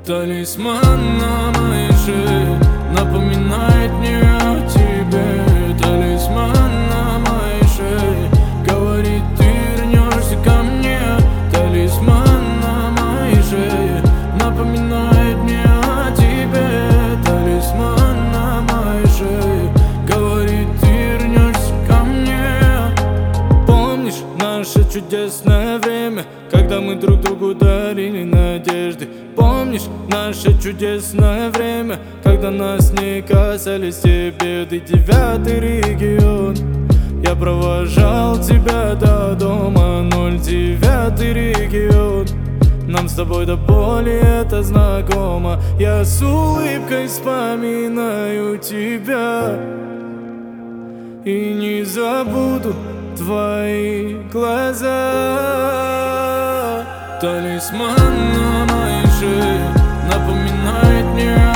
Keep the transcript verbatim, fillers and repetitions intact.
Талисман на моей шее напоминает мне о тебе. Талисман на моей шее говорит, ты вернешься ко мне. Талисман на моей шее напоминает мне о тебе. Талисман на моей шее говорит, ты вернешься ко мне. Помнишь наше чудесное время, когда мы друг другу дарили надежды? Помнишь наше чудесное время, когда нас не касались все беды? Девятый регион, я провожал тебя до дома. Ноль девятый регион, нам с тобой до боли это знакомо. Я с улыбкой вспоминаю тебя и не забуду твои глаза. Талисман на моей шее напоминает мне